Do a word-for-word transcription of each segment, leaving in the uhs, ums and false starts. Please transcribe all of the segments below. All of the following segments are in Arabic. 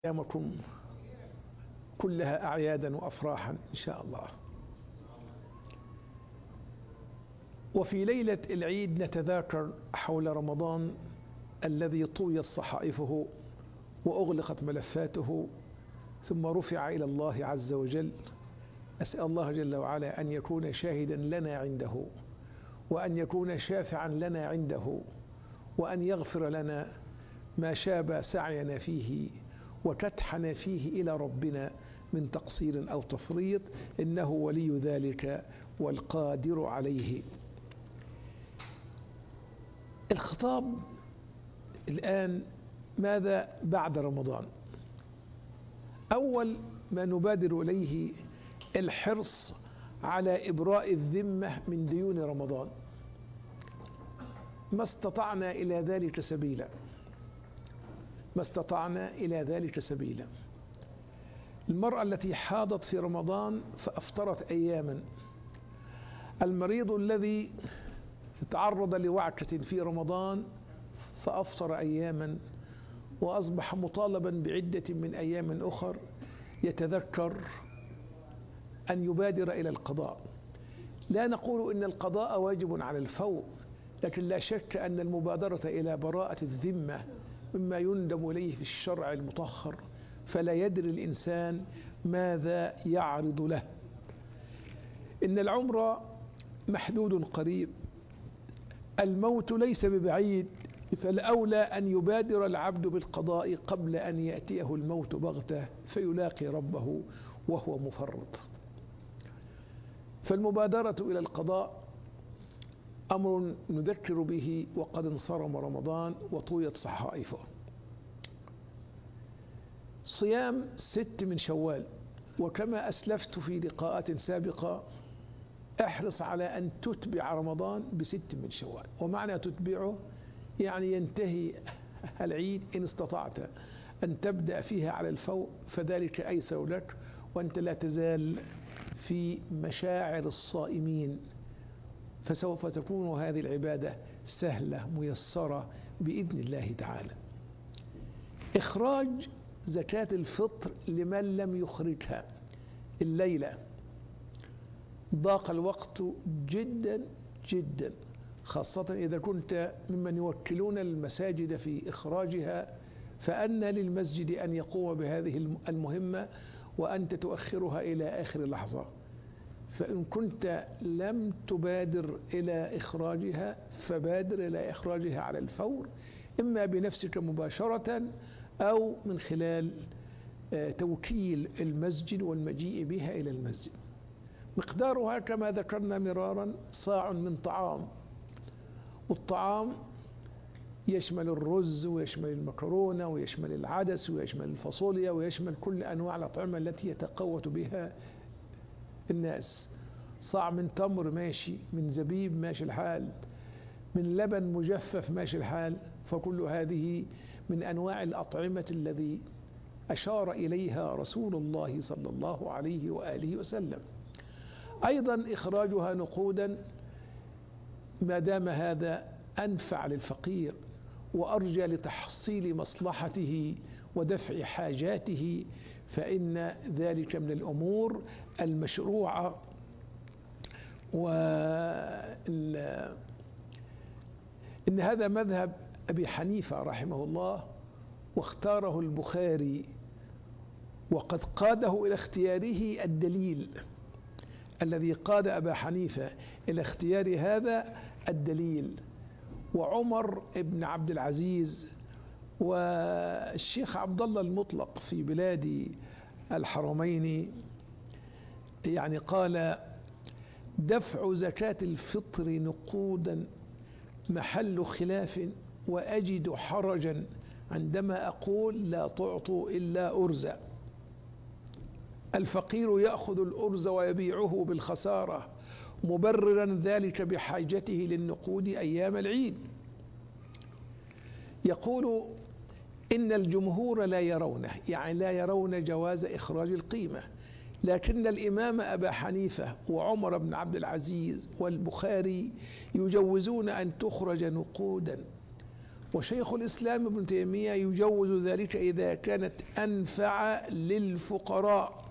أيامكم كلها أعيادا وأفراحا إن شاء الله. وفي ليلة العيد نتذاكر حول رمضان الذي طويت صحائفه وأغلقت ملفاته ثم رفع إلى الله عز وجل. أسأل الله جل وعلا أن يكون شاهدا لنا عنده، وأن يكون شافعا لنا عنده، وأن يغفر لنا ما شاب سعينا فيه وكدحنا فيه إلى ربنا من تقصير أو تفريط، إنه ولي ذلك والقادر عليه. الخطاب الآن ماذا بعد رمضان؟ أول ما نبادر إليه الحرص على إبراء الذمة من ديون رمضان ما استطعنا إلى ذلك سبيلا ما استطعنا إلى ذلك سبيلا. المرأة التي حاضت في رمضان فأفطرت أياما، المريض الذي تعرض لوعكة في رمضان فأفطر أياما، وأصبح مطالبا بعدة من أيام أخر، يتذكر أن يبادر إلى القضاء. لا نقول إن القضاء واجب على الفور، لكن لا شك أن المبادرة إلى براءة الذمة مما يندم إليه في الشرع المطهر، فلا يدري الإنسان ماذا يعرض له. إن العمر محدود قريب، الموت ليس ببعيد، فالأولى أن يبادر العبد بالقضاء قبل أن يأتيه الموت بغتة فيلاقي ربه وهو مفرط. فالمبادرة إلى القضاء أمر نذكر به وقد انصرم رمضان وطويت صحائفه. صيام ست من شوال، وكما أسلفت في لقاءات سابقة احرص على أن تتبع رمضان بست من شوال. ومعنى تتبعه يعني ينتهي العيد إن استطعت أن تبدأ فيها على الفور فذلك أيسر لك، وأنت لا تزال في مشاعر الصائمين، فسوف تكون هذه العبادة سهلة ميسرة بإذن الله تعالى. إخراج زكاة الفطر لمن لم يخرجها الليلة، ضاق الوقت جدا جدا، خاصة إذا كنت ممن يوكلون المساجد في إخراجها، فأن للمسجد أن يقوم بهذه المهمة وأنت تؤخرها إلى آخر لحظة. فإن كنت لم تبادر إلى إخراجها فبادر إلى إخراجها على الفور، إما بنفسك مباشرة أو من خلال توكيل المسجد والمجيء بها إلى المسجد. مقدارها كما ذكرنا مرارا صاع من طعام، والطعام يشمل الرز ويشمل المكرونة ويشمل العدس ويشمل الفاصوليا ويشمل كل أنواع الأطعمة التي يتقوت بها الناس. صاع من تمر ماشي، من زبيب ماشي الحال، من لبن مجفف ماشي الحال، فكل هذه من أنواع الأطعمة الذي أشار إليها رسول الله صلى الله عليه وآله وسلم. أيضا إخراجها نقودا ما دام هذا أنفع للفقير وأرجى لتحصيل مصلحته ودفع حاجاته، فإن ذلك من الأمور المشروعة. وإن إن هذا مذهب أبي حنيفة رحمه الله، واختاره البخاري، وقد قاده إلى اختياره الدليل الذي قاد أبا حنيفة إلى اختيار هذا الدليل، وعمر بن عبد العزيز والشيخ عبد الله المطلق في بلاد الحرمين، يعني قال: دفع زكاة الفطر نقودا محل خلاف، وأجد حرجا عندما أقول لا تعطوا إلا أرزا. الفقير يأخذ الأرز ويبيعه بالخسارة مبررا ذلك بحاجته للنقود أيام العيد. يقول إن الجمهور لا يرونه، يعني لا يرون جواز إخراج القيمة، لكن الإمام أبا حنيفة وعمر بن عبد العزيز والبخاري يجوزون أن تخرج نقودا. وشيخ الإسلام ابن تيمية يجوز ذلك إذا كانت أنفع للفقراء.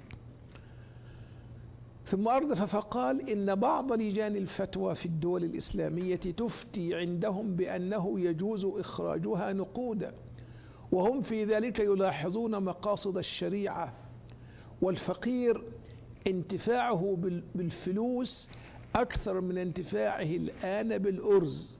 ثم أردف فقال إن بعض لجان الفتوى في الدول الإسلامية تفتي عندهم بأنه يجوز إخراجها نقودا، وهم في ذلك يلاحظون مقاصد الشريعة، والفقير انتفاعه بالفلوس أكثر من انتفاعه الآن بالأرز.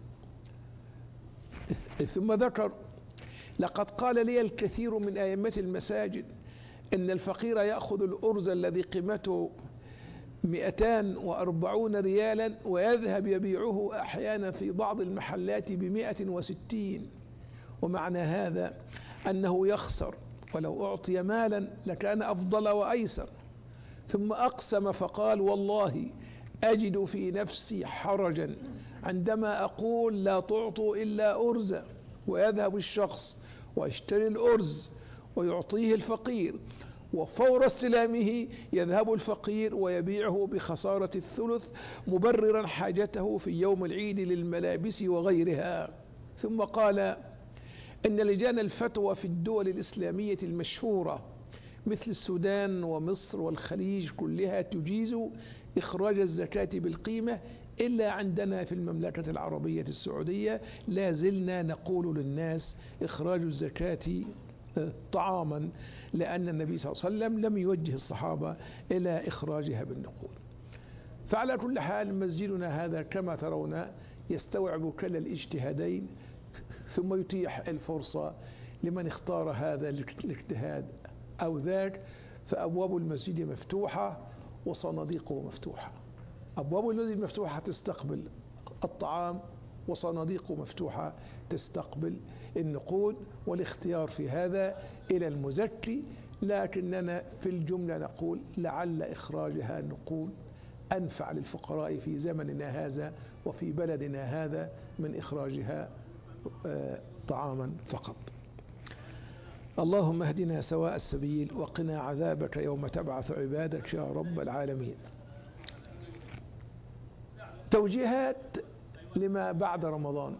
ثم ذكر: لقد قال لي الكثير من أئمة المساجد إن الفقير يأخذ الأرز الذي قيمته مئتان وأربعون ريالا ويذهب يبيعه أحيانا في بعض المحلات بمئة وستين، ومعنى هذا أنه يخسر، ولو أعطي مالا لكان أفضل وأيسر. ثم أقسم فقال: والله أجد في نفسي حرجا عندما أقول لا تعطوا إلا أرزا، ويذهب الشخص ويشتري الأرز ويعطيه الفقير، وفور استلامه يذهب الفقير ويبيعه بخسارة الثلث مبررا حاجته في يوم العيد للملابس وغيرها. ثم قال: إن لجان الفتوى في الدول الإسلامية المشهورة مثل السودان ومصر والخليج كلها تجيز إخراج الزكاة بالقيمة، إلا عندنا في المملكة العربية السعودية لا زلنا نقول للناس إخراج الزكاة طعاما، لأن النبي صلى الله عليه وسلم لم يوجه الصحابة إلى إخراجها بالنقود. فعلى كل حال مسجدنا هذا كما ترون يستوعب كلا الاجتهادين، ثم يتيح الفرصة لمن اختار هذا الاجتهاد أو ذاك، فأبواب المسجد مفتوحة وصناديقه مفتوحة. أبواب المسجد مفتوحة تستقبل الطعام، وصناديقه مفتوحة تستقبل النقود، والاختيار في هذا إلى المزكي، لكننا في الجملة نقول لعل إخراجها نقود أنفع للفقراء في زمننا هذا وفي بلدنا هذا من إخراجها طعاما فقط. اللهم اهدنا سواء السبيل وقنا عذابك يوم تبعث عبادك يا رب العالمين. توجيهات لما بعد رمضان: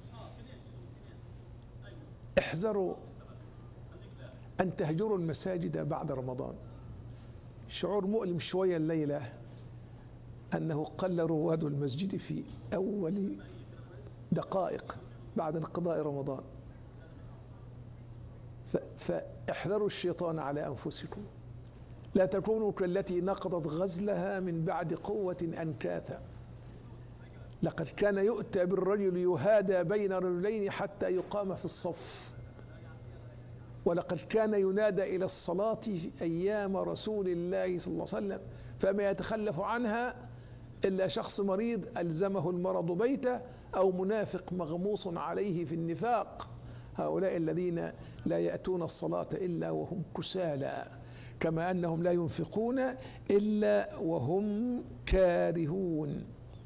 احذروا أن تهجروا المساجد بعد رمضان. شعور مؤلم شوية الليلة أنه قل رواد المسجد في أول دقائق بعد انقضاء رمضان، فاحذروا الشيطان على أنفسكم، لا تكونوا كالتي نقضت غزلها من بعد قوة أنكاثا. لقد كان يؤتى بالرجل يهادى بين رجلين حتى يقام في الصف، ولقد كان ينادى إلى الصلاة في أيام رسول الله صلى الله عليه وسلم، فما يتخلف عنها إلا شخص مريض ألزمه المرض بيته أو منافق مغموس عليه في النفاق. هؤلاء الذين لا يأتون الصلاة إلا وهم كسالى، كما أنهم لا ينفقون إلا وهم كارهون.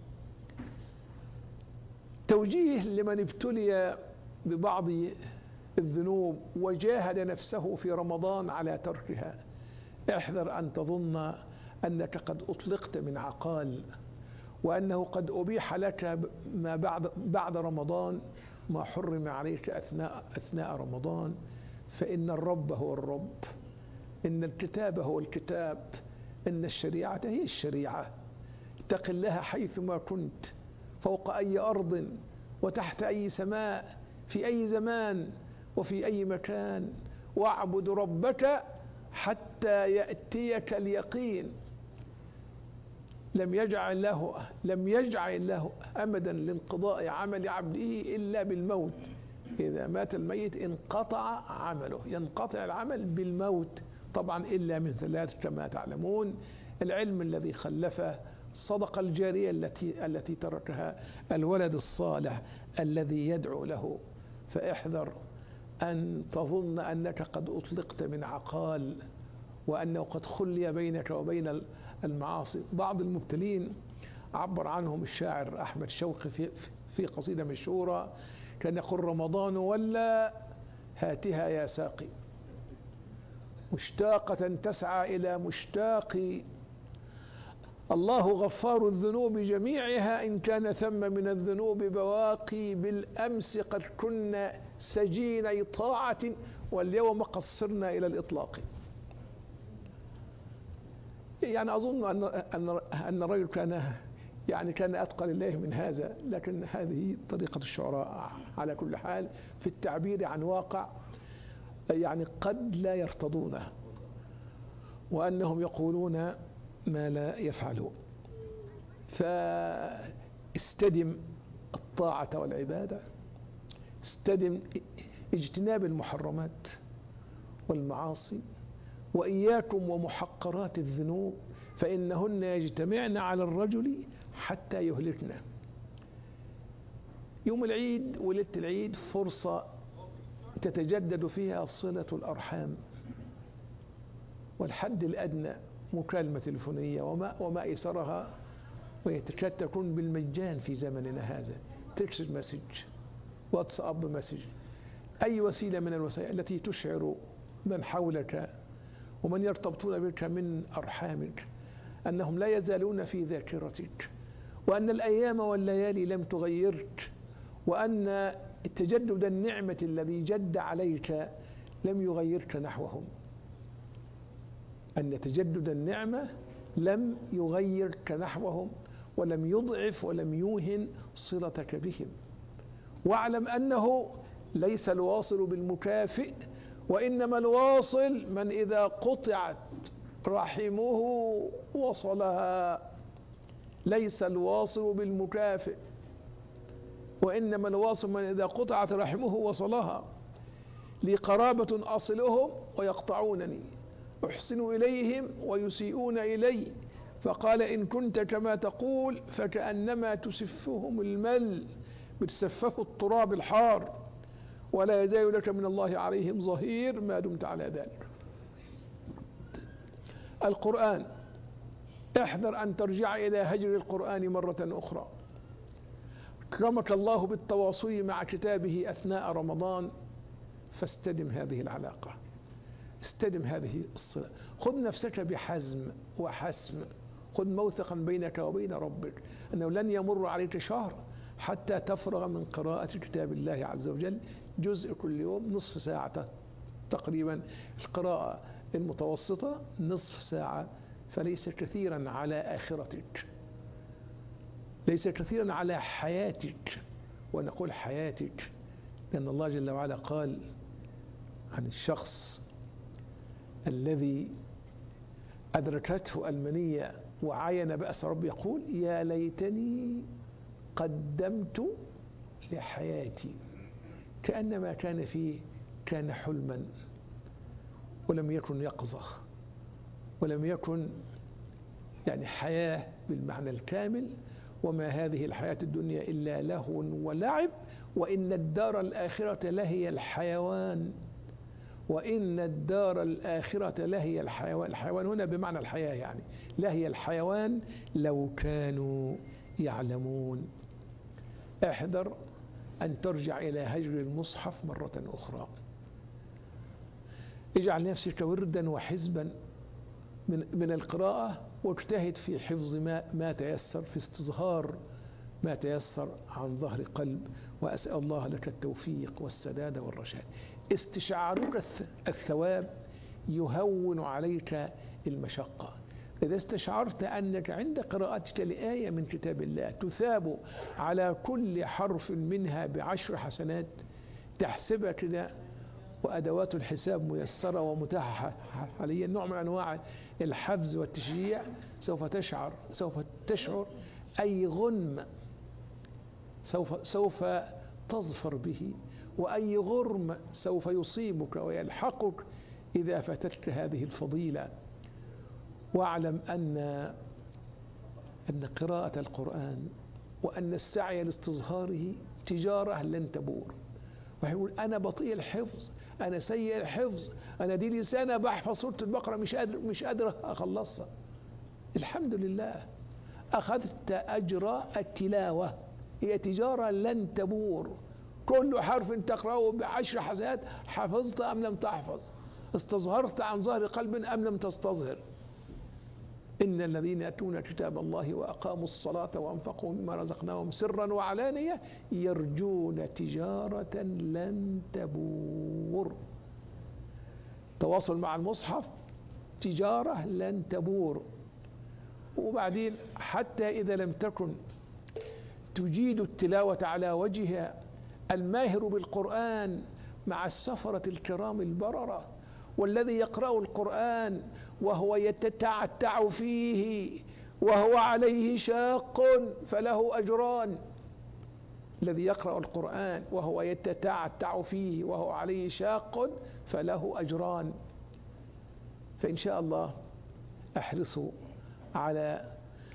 توجيه لمن ابتلي ببعض الذنوب وجاهد نفسه في رمضان على تركها: احذر أن تظن أنك قد أطلقت من عقال، وأنه قد أبيح لك ما بعد بعد رمضان ما حرم عليك أثناء أثناء رمضان، فإن الرب هو الرب، إن الكتاب هو الكتاب، إن الشريعة هي الشريعة. اتق الله حيثما كنت، فوق أي أرض وتحت أي سماء، في أي زمان وفي أي مكان، واعبد ربك حتى يأتيك اليقين. لم يجعل له لم يجعل له أمدا لانقضاء عمل عبده إلا بالموت. إذا مات الميت انقطع عمله، ينقطع العمل بالموت طبعا، إلا من ثلاث كما تعلمون: العلم الذي خلفه، الصدقة الجارية التي التي تركها، الولد الصالح الذي يدعو له. فاحذر أن تظن أنك قد أطلقت من عقال، وأنه قد خلي بينك وبين المعاصي. بعض المبتلين عبر عنهم الشاعر أحمد شوقي في في قصيدة مشهورة، كان يقول: رمضان ولا هاتها يا ساقي، مشتاقة تسعى إلى مشتاق، الله غفار الذنوب جميعها إن كان ثم من الذنوب بواقي بالأمس قد كنا سجيني طاعة واليوم قصرنا إلى الإطلاق. يعني أظن أن أن أن الرجل كان يعني كان أتقى لله من هذا، لكن هذه طريقة الشعراء على كل حال في التعبير عن واقع يعني قد لا يرتضونه، وأنهم يقولون ما لا يفعلون. فاستدم الطاعة والعبادة، استدم اجتناب المحرمات والمعاصي، وإياكم ومحقرات الذنوب فإنهن يجتمعن على الرجل حتى يهلكنا. يوم العيد وليلة العيد فرصة تتجدد فيها صلة الأرحام، والحد الأدنى مكالمة تلفونية وما وما أيسرها، ويتكاد تكون بالمجان في زمننا هذا، تكست مسج، واتساب مسج، أي وسيلة من الوسائل التي تشعر من حولك ومن يرتبطون بك من أرحامك أنهم لا يزالون في ذاكرتك، وأن الأيام والليالي لم تغيرك، وأن تجدد النعمة الذي جد عليك لم يغيرك نحوهم، أن تجدد النعمة لم يغيرك نحوهم ولم يضعف ولم يوهن صلتك بهم. واعلم أنه ليس الواصل بالمكافئ، وإنما الواصل من إذا قطعت رحمه وصلها. ليس الواصل بالمكافئ، وإنما الواصل من إذا قطعت رحمه وصلها. لي قرابة أصلهم ويقطعونني، أحسن إليهم ويسيئون إلي، فقال إن كنت كما تقول فكأنما تسفهم المل، بتسفه التراب الحار، ولا يزال لك من الله عليهم ظهير ما دمت على ذلك. القرآن، احذر أن ترجع إلى هجر القرآن مرة أخرى. أكرمك الله بالتواصل مع كتابه أثناء رمضان، فاستدم هذه العلاقة، استدم هذه الصلة، خذ نفسك بحزم وحسم، خذ موثقا بينك وبين ربك أنه لن يمر عليك شهر حتى تفرغ من قراءة كتاب الله عز وجل جزء كل يوم، نصف ساعة تقريبا. القراءة المتوسطة نصف ساعة، فليس كثيرا على آخرتك، ليس كثيرا على حياتك. ونقول حياتك لأن الله جل وعلا قال عن الشخص الذي أدركته المنية وعاين بأس رب، يقول يا ليتني قدمت لحياتي، كأنما كان فيه كان حلما ولم يكن يقظة، ولم يكن يعني حياة بالمعنى الكامل. وما هذه الحياة الدنيا إلا لهو ولعب، وإن الدار الآخرة لهي الحيوان، وإن الدار الآخرة لهي الحيوان. الحيوان هنا بمعنى الحياة، يعني لهي الحيوان لو كانوا يعلمون. احذر أن ترجع إلى هجر المصحف مرة أخرى. اجعل نفسك وردا وحزبا من من القراءة، واجتهد في حفظ ما ما تيسر، في استصهار ما تيسر عن ظهر قلب، وأسأل الله لك التوفيق والسداد والرشاد. استشعارك الثواب يهون عليك المشقة. إذا استشعرت أنك عند قراءتك لآية من كتاب الله تثاب على كل حرف منها بعشر حسنات، تحسبها كده، وأدوات الحساب ميسرة ومتاحة حاليا، نوع من أنواع الحفز والتشجيع، سوف تشعر سوف تشعر أي غنم سوف سوف تظفر به، وأي غرم سوف يصيبك ويلحقك إذا فاتتك هذه الفضيلة. واعلم أن أن قراءة القرآن وأن السعي لاستظهاره تجارة لن تبور. ويقول أنا بطيء الحفظ، أنا سيء الحفظ، أنا دي لسانة بحفظ سورة البقرة مش قادر مش قادر أخلصها. الحمد لله أخذت أجر التلاوة، هي تجارة لن تبور. كل حرف تقرأه بعشر حسنات، حفظت أم لم تحفظ، استظهرت عن ظهر قلب أم لم تستظهر. إن الذين يتلون كتاب الله وأقاموا الصلاة وأنفقوا مما رزقناهم سرا وعلانية يرجون تجارة لن تبور. تواصل مع المصحف تجارة لن تبور. وبعدين حتى إذا لم تكن تجيد التلاوة على وجهها، الماهر بالقرآن مع السفرة الكرام البررة، والذي يقرأ القرآن وهو يتتعتع فيه وهو عليه شاق فله أجران. الذي يقرأ القرآن وهو يتتعتع فيه وهو عليه شاق فله أجران. فإن شاء الله احرصوا على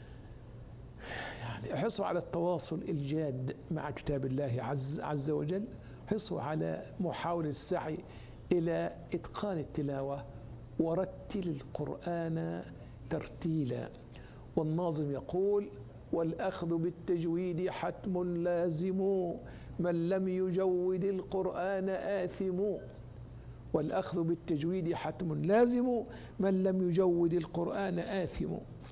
يعني احرصوا على التواصل الجاد مع كتاب الله عز, عز وجل. احرصوا على محاولة السعي إلى إتقان التلاوة، ورتل القرآن ترتيلا. والناظم يقول: والأخذ بالتجويد حتم لازم، من لم يجود القرآن آثم. والأخذ بالتجويد حتم لازم، من لم يجود القرآن آثم.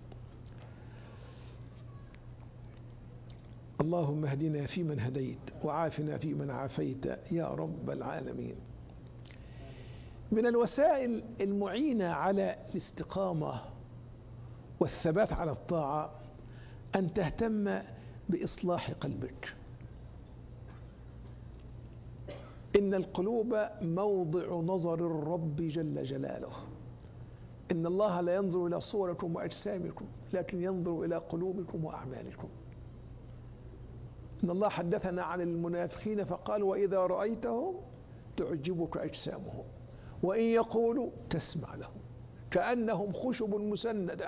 اللهم اهدنا فيمن هديت، وعافنا فيمن عافيت يا رب العالمين. من الوسائل المعينة على الاستقامة والثبات على الطاعة أن تهتم بإصلاح قلبك. إن القلوب موضع نظر الرب جل جلاله. إن الله لا ينظر إلى صوركم وأجسامكم، لكن ينظر إلى قلوبكم وأعمالكم. إن الله حدثنا عن المنافقين فقال: وإذا رأيتهم تعجبك أجسامهم وإن يقولوا تسمع لهم كأنهم خشب مسندة.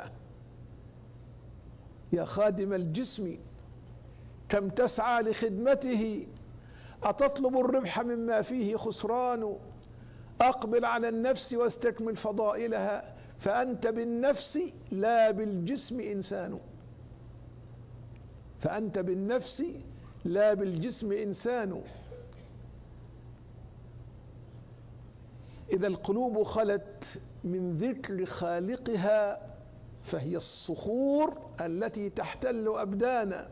يا خادم الجسم كم تسعى لخدمته، أتطلب الربح مما فيه خسران. أقبل على النفس واستكمل فضائلها، فأنت بالنفس لا بالجسم إنسان. فأنت بالنفس لا بالجسم إنسان. إذا القلوب خلت من ذكر خالقها فهي الصخور التي تحتل أبدانا.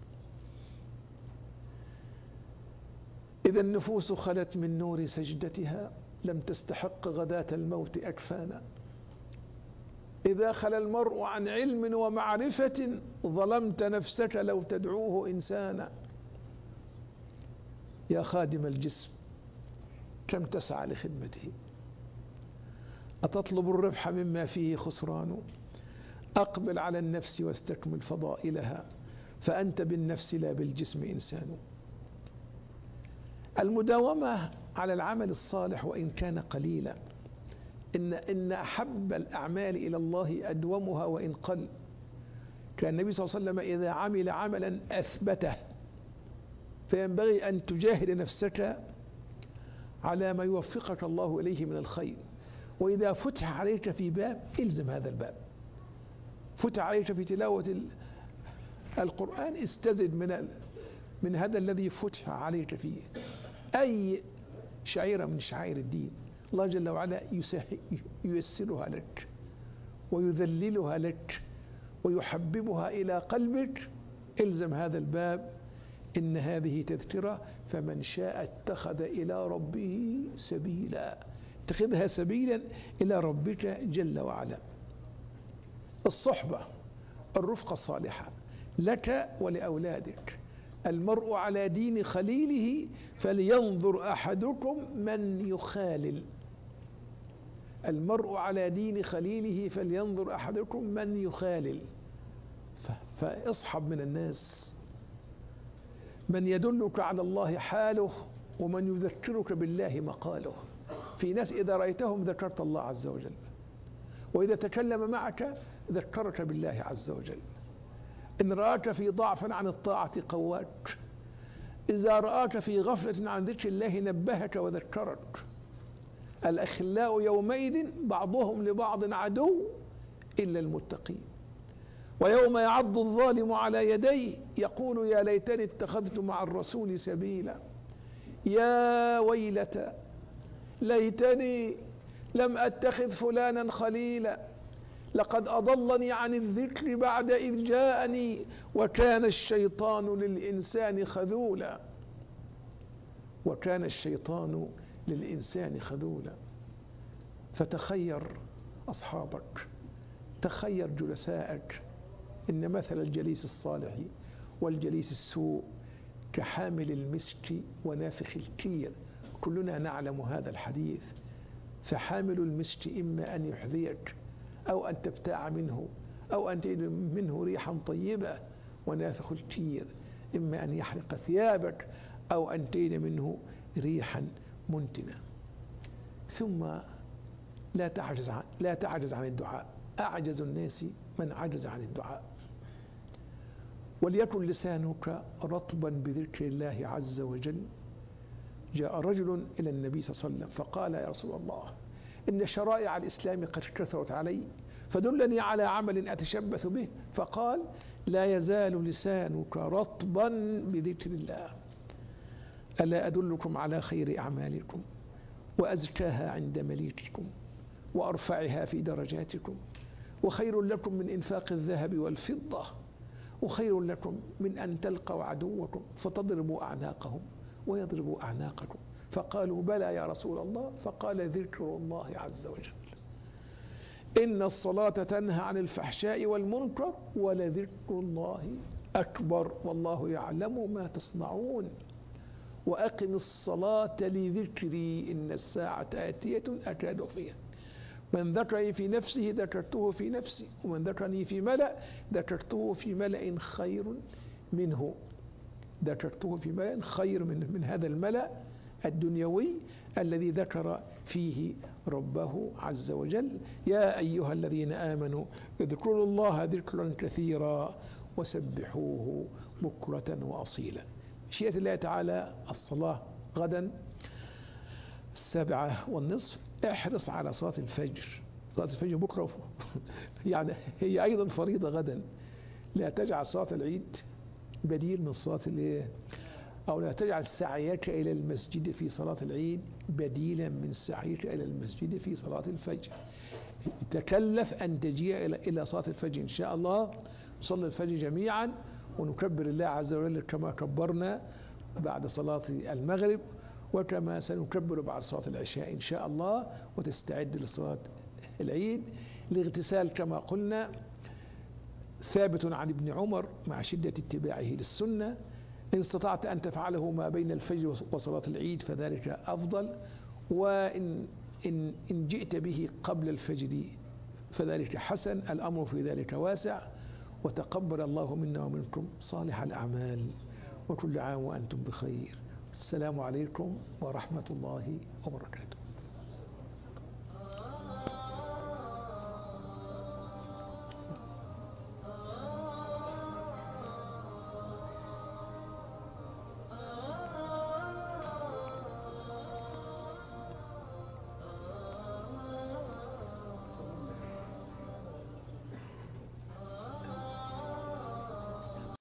إذا النفوس خلت من نور سجدتها لم تستحق غداة الموت أكفانا. إذا خلا المرء عن علم ومعرفة ظلمت نفسك لو تدعوه إنسانا. يا خادم الجسم كم تسعى لخدمته، أتطلب الربح مما فيه خسران. أقبل على النفس واستكمل فضائلها، فأنت بالنفس لا بالجسم إنسان. المداومة على العمل الصالح وإن كان قليلا. إن إن أحب الأعمال إلى الله أدومها وإن قل. كان النبي صلى الله عليه وسلم إذا عمل عملا أثبته، فينبغي أن تجاهد نفسك على ما يوفقك الله إليه من الخير. وإذا فتح عليك في باب إلزم هذا الباب. فتح عليك في تلاوة القرآن استزد من من هذا الذي فتح عليك فيه. أي شعيرة من شعائر الدين الله جل وعلا ييسرها لك ويذللها لك ويحببها إلى قلبك. إلزم هذا الباب. إن هذه تذكرة، فمن شاء اتخذ إلى ربه سبيلا. اتخذها سبيلا إلى ربك جل وعلا. الصحبة، الرفقة الصالحة لك ولأولادك. المرء على دين خليله فلينظر أحدكم من يخالل. المرء على دين خليله فلينظر أحدكم من يخالل. فاصحب من الناس من يدلك على الله حاله، ومن يذكرك بالله مقاله. في ناس إذا رأيتهم ذكرت الله عز وجل، وإذا تكلم معك ذكرك بالله عز وجل. إن رآك في ضعف عن الطاعة قواك، إذا رآك في غفلة عن ذكر الله نبهك وذكرك. الأخلاء يومئذ بعضهم لبعض عدو إلا المتقين. ويوم يعض الظالم على يديه يقول يا ليتني اتخذت مع الرسول سبيلا. يا ويلتى ليتني لم أتخذ فلانا خليلا، لقد أضلني عن الذكر بعد إذ جاءني وكان الشيطان للإنسان خذولا وكان الشيطان للإنسان خذولا. فتخير أصحابك، تخير جلسائك، إن مثل الجليس الصالح والجليس السوء كحامل المسك ونافخ الكير. كلنا نعلم هذا الحديث. فحامل المسك إما أن يحذيك أو أن تبتاع منه أو أن تجد منه ريحا طيبة، ونافخ الكير إما أن يحرق ثيابك أو أن تجد منه ريحا منتنة. ثم لا تعجز عن لا تعجز عن الدعاء. أعجز الناس من عجز عن الدعاء. وليكن لسانك رطبا بذكر الله عز وجل. جاء رجل إلى النبي صلى الله عليه وسلم فقال: يا رسول الله، إن شرائع الإسلام قد كثرت علي فدلني على عمل أتشبث به. فقال: لا يزال لسانك رطبا بذكر الله. ألا أدلكم على خير أعمالكم وأزكاها عند مليككم وأرفعها في درجاتكم، وخير لكم من إنفاق الذهب والفضة، وخير لكم من أن تلقوا عدوكم فتضربوا أعناقهم ويضربوا أعناقكم. فقالوا: بلى يا رسول الله. فقال: ذكر الله عز وجل. إن الصلاة تنهى عن الفحشاء والمنكر ولذكر الله أكبر والله يعلم ما تصنعون. وأقم الصلاة لذكري إن الساعة آتية أكاد فيها. من ذكرني في نفسه ذكرته في نفسي، ومن ذكرني في ملأ ذكرته في ملأ خير منه ذكرته في ملأ خير من, من هذا الملأ الدنيوي الذي ذكر فيه ربه عز وجل. يا أيها الذين آمنوا اذكروا الله ذكرا كثيرا وسبحوه بكرة وأصيلا. مشيئة الله تعالى الصلاة غدا السابعة والنصف. احرص على صلاة الفجر. صلاة الفجر بكرة يعني هي أيضا فريضة غدا. لا تجعل صلاة العيد بديل من صلاة الايه، أو لا تجعل سعيك إلى المسجد في صلاة العيد بديلا من سعيك إلى المسجد في صلاة الفجر. تكلف أن تجيء إلى إلى صلاة الفجر إن شاء الله. نصلي الفجر جميعا ونكبر الله عز وجل كما كبرنا بعد صلاة المغرب، وكما سنكبر بعد صلاة العشاء إن شاء الله، وتستعد لصلاة العيد. الاغتسال كما قلنا ثابت عن ابن عمر مع شدة اتباعه للسنة. إن استطعت أن تفعله ما بين الفجر وصلاة العيد فذلك أفضل، وإن إن إن جئت به قبل الفجر فذلك حسن. الأمر في ذلك واسع. وتقبل الله منا ومنكم صالح الأعمال، وكل عام وأنتم بخير. السلام عليكم ورحمة الله وبركاته.